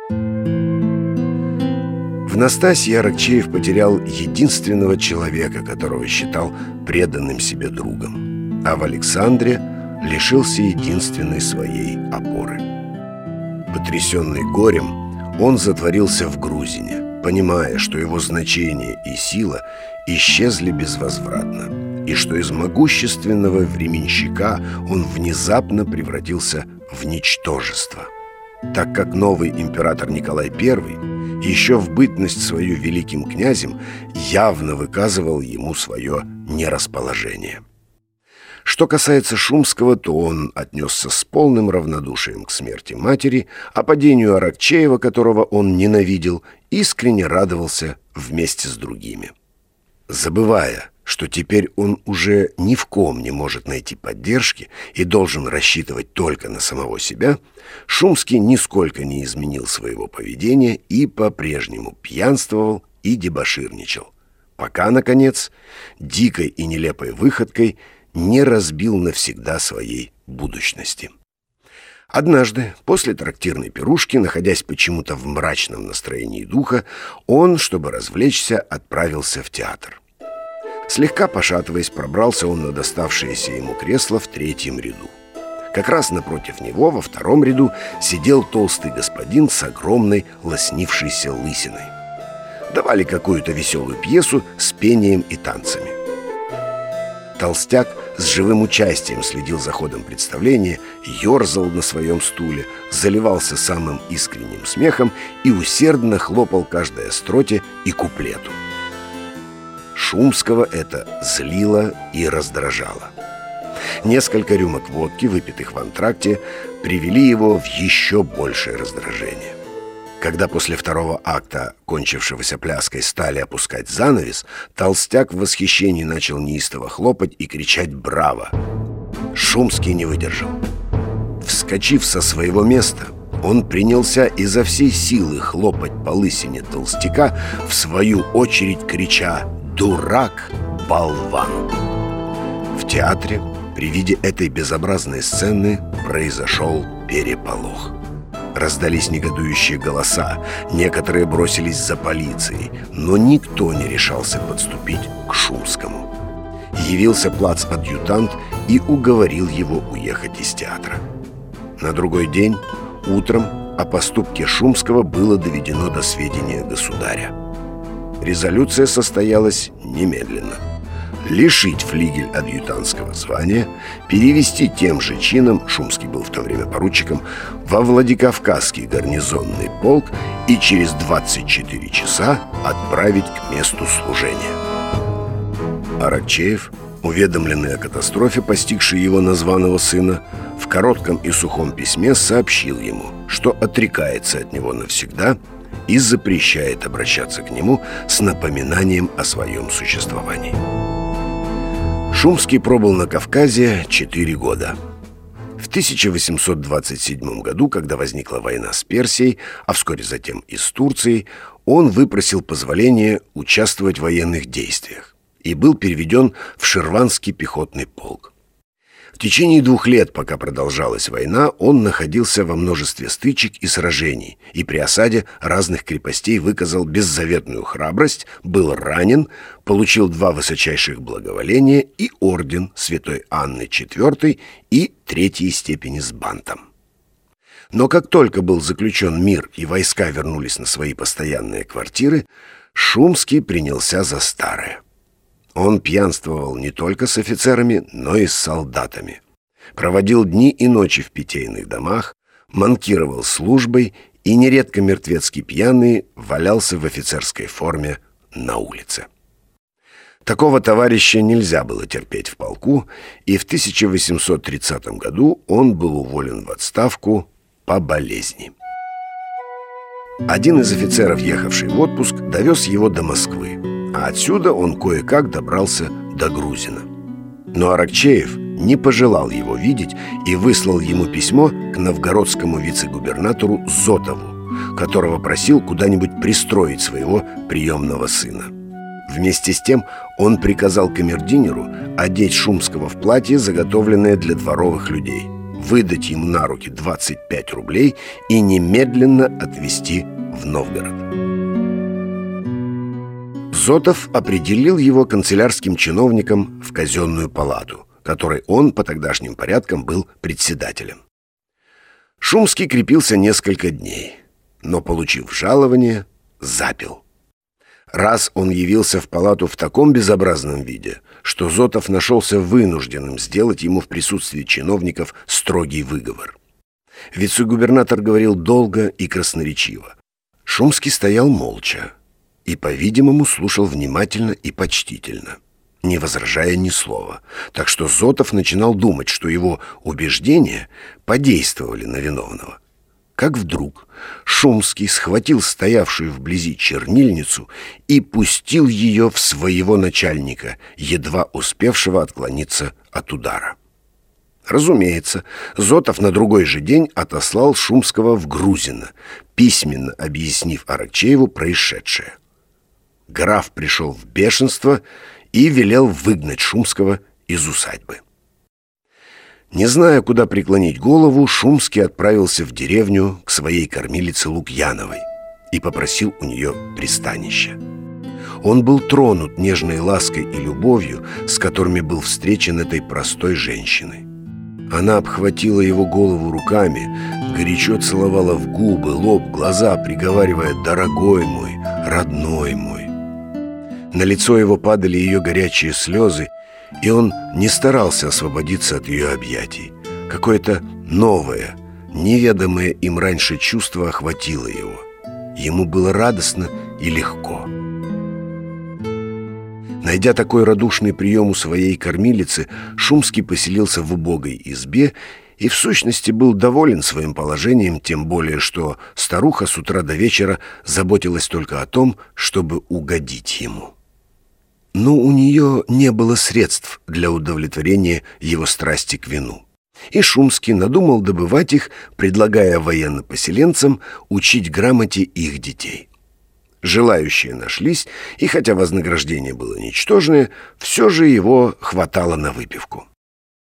В Настасье Аракчеев потерял единственного человека, которого считал преданным себе другом, а в Александре лишился единственной своей опоры. Потрясенный горем, он затворился в Грузине, понимая, что его значение и сила исчезли безвозвратно, и что из могущественного временщика он внезапно превратился в ничтожество, так как новый император Николай I еще в бытность свою великим князем явно выказывал ему свое нерасположение. Что касается Шумского, то он отнесся с полным равнодушием к смерти матери, а падению Аракчеева, которого он ненавидел, искренне радовался вместе с другими. Забывая, что теперь он уже ни в ком не может найти поддержки и должен рассчитывать только на самого себя, Шумский нисколько не изменил своего поведения и по-прежнему пьянствовал и дебоширничал, пока, наконец, дикой и нелепой выходкой не разбил навсегда своей будущности. Однажды, после трактирной пирушки, находясь почему-то в мрачном настроении духа, он, чтобы развлечься, отправился в театр. Слегка пошатываясь, пробрался он на доставшееся ему кресло в 3-м ряду. Как раз напротив него, во 2-м ряду, сидел толстый господин с огромной лоснившейся лысиной. Давали какую-то веселую пьесу с пением и танцами. Толстяк с живым участием следил за ходом представления, ерзал на своем стуле, заливался самым искренним смехом и усердно хлопал каждой остроте и куплету. Шумского это злило и раздражало. Несколько рюмок водки, выпитых в антракте, привели его в еще большее раздражение. Когда после 2-го акта, кончившегося пляской, стали опускать занавес, толстяк в восхищении начал неистово хлопать и кричать «Браво!». Шумский не выдержал. Вскочив со своего места, он принялся изо всей силы хлопать по лысине толстяка, в свою очередь крича «Дурак! Болван!». В театре при виде этой безобразной сцены произошел переполох. Раздались негодующие голоса, некоторые бросились за полицией, но никто не решался подступить к Шумскому. Явился плацадъютант и уговорил его уехать из театра. На другой день, утром, о поступке Шумского было доведено до сведения государя. Резолюция состоялась немедленно: лишить флигель адъютантского звания, перевести тем же чином, Шумский был в то время поручиком, во Владикавказский гарнизонный полк и через 24 часа отправить к месту служения. Аракчеев, уведомленный о катастрофе, постигшей его названного сына, в коротком и сухом письме сообщил ему, что отрекается от него навсегда и запрещает обращаться к нему с напоминанием о своем существовании. Шумский пробыл на Кавказе 4 года. В 1827 году, когда возникла война с Персией, а вскоре затем и с Турцией, он выпросил позволение участвовать в военных действиях и был переведен в Ширванский пехотный полк. В течение 2 лет, пока продолжалась война, он находился во множестве стычек и сражений, и при осаде разных крепостей выказал беззаветную храбрость, был ранен, получил 2 высочайших благоволения и орден Святой Анны IV и 3-й степени с бантом. Но как только был заключен мир и войска вернулись на свои постоянные квартиры, Шумский принялся за старое. Он пьянствовал не только с офицерами, но и с солдатами. Проводил дни и ночи в питейных домах, манкировал службой и, нередко мертвецки пьяный, валялся в офицерской форме на улице. Такого товарища нельзя было терпеть в полку, и в 1830 году он был уволен в отставку по болезни. Один из офицеров, ехавший в отпуск, довез его до Москвы, а отсюда он кое-как добрался до Грузина. Но Аракчеев не пожелал его видеть и выслал ему письмо к новгородскому вице-губернатору Зотову, которого просил куда-нибудь пристроить своего приемного сына. Вместе с тем он приказал камердинеру одеть Шумского в платье, заготовленное для дворовых людей, выдать ему на руки 25 рублей и немедленно отвезти в Новгород. Зотов определил его канцелярским чиновником в казенную палату, которой он по тогдашним порядкам был председателем. Шумский крепился несколько дней, но, получив жалование, запил. Раз он явился в палату в таком безобразном виде, что Зотов нашелся вынужденным сделать ему в присутствии чиновников строгий выговор. Вице-губернатор говорил долго и красноречиво. Шумский стоял молча и, по-видимому, слушал внимательно и почтительно, не возражая ни слова, так что Зотов начинал думать, что его убеждения подействовали на виновного. Как вдруг Шумский схватил стоявшую вблизи чернильницу и пустил ее в своего начальника, едва успевшего отклониться от удара. Разумеется, Зотов на другой же день отослал Шумского в Грузино, письменно объяснив Аракчееву происшедшее. Граф пришел в бешенство и велел выгнать Шумского из усадьбы. Не зная, куда преклонить голову, Шумский отправился в деревню к своей кормилице Лукьяновой и попросил у нее пристанища. Он был тронут нежной лаской и любовью, с которыми был встречен этой простой женщиной. Она обхватила его голову руками, горячо целовала в губы, лоб, глаза, приговаривая «дорогой мой, родной мой». На лицо его падали ее горячие слезы, и он не старался освободиться от ее объятий. Какое-то новое, неведомое им раньше чувство охватило его. Ему было радостно и легко. Найдя такой радушный прием у своей кормилицы, Шумский поселился в убогой избе и в сущности был доволен своим положением, тем более что старуха с утра до вечера заботилась только о том, чтобы угодить ему. Но у нее не было средств для удовлетворения его страсти к вину. И Шумский надумал добывать их, предлагая военнопоселенцам учить грамоте их детей. Желающие нашлись, и хотя вознаграждение было ничтожное, все же его хватало на выпивку.